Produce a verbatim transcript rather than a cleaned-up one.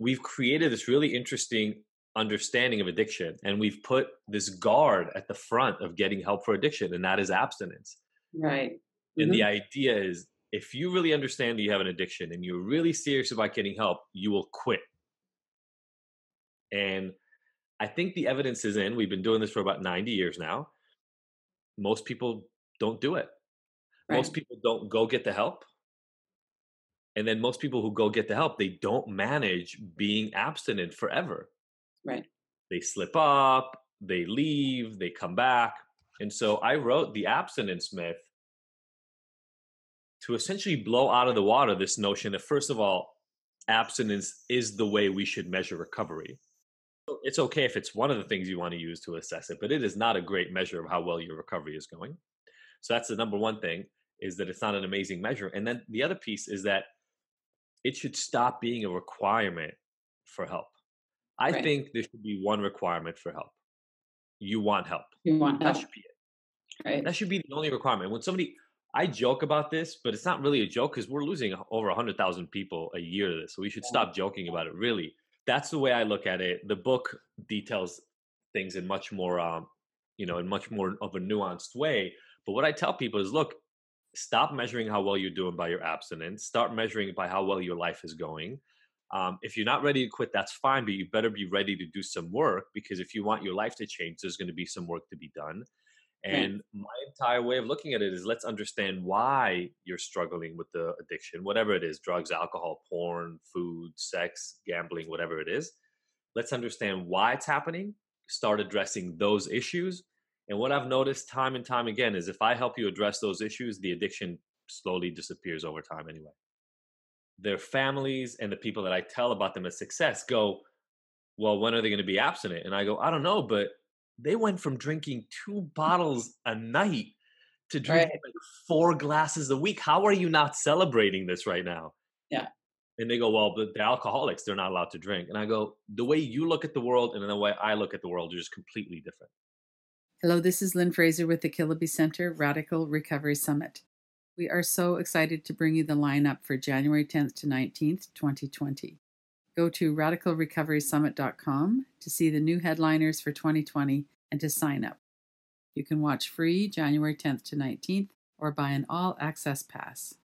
we've created this really interesting understanding of addiction, and we've put this guard at the front of getting help for addiction, and that is abstinence. Right. And the Mhm. idea is, if you really understand that you have an addiction and you're really serious about getting help, you will quit. And I think the evidence is in. We've been doing this for about ninety years now. Most people don't do it. Most Right. people don't go get the help. And then most people who go get the help, they don't manage being abstinent forever. Right. They slip up, they leave, they come back. And so I wrote The Abstinence Myth to essentially blow out of the water this notion that, first of all, abstinence is the way we should measure recovery. So it's okay if it's one of the things you want to use to assess it, but it is not a great measure of how well your recovery is going. So that's the number one thing, is that it's not an amazing measure. And then the other piece is that it should stop being a requirement for help. I Right. think there should be one requirement for help. You want help. You want That help. should be it. Right. That should be the only requirement. When somebody, I joke about this, but it's not really a joke because we're losing over one hundred thousand people a year to this. So we should Yeah. stop joking about it, really. That's the way I look at it. The book details things in much more, um, you know, in much more of a nuanced way. But what I tell people is, look, stop measuring how well you're doing by your abstinence. Start measuring it by how well your life is going. Um, if you're not ready to quit, that's fine, but you better be ready to do some work, because if you want your life to change, there's going to be some work to be done. Right. And my entire way of looking at it is, let's understand why you're struggling with the addiction, whatever it is: drugs, alcohol, porn, food, sex, gambling, whatever it is. Let's understand why it's happening, start addressing those issues. And what I've noticed time and time again is, if I help you address those issues, the addiction slowly disappears over time anyway. Their families and the people that I tell about them as success go, well, when are they going to be abstinent? And I go, I don't know, but they went from drinking two bottles a night to Right. drinking like four glasses a week. How are you not celebrating this right now? Yeah. And they go, well, but they're alcoholics. They're not allowed to drink. And I go, the way you look at the world and the way I look at the world are just completely different. Hello, this is Lynn Fraser with the Killaby Center Radical Recovery Summit. We are so excited to bring you the lineup for January tenth to nineteenth, twenty twenty. Go to radical recovery summit dot com to see the new headliners for twenty twenty and to sign up. You can watch free January tenth to nineteenth or buy an all-access pass.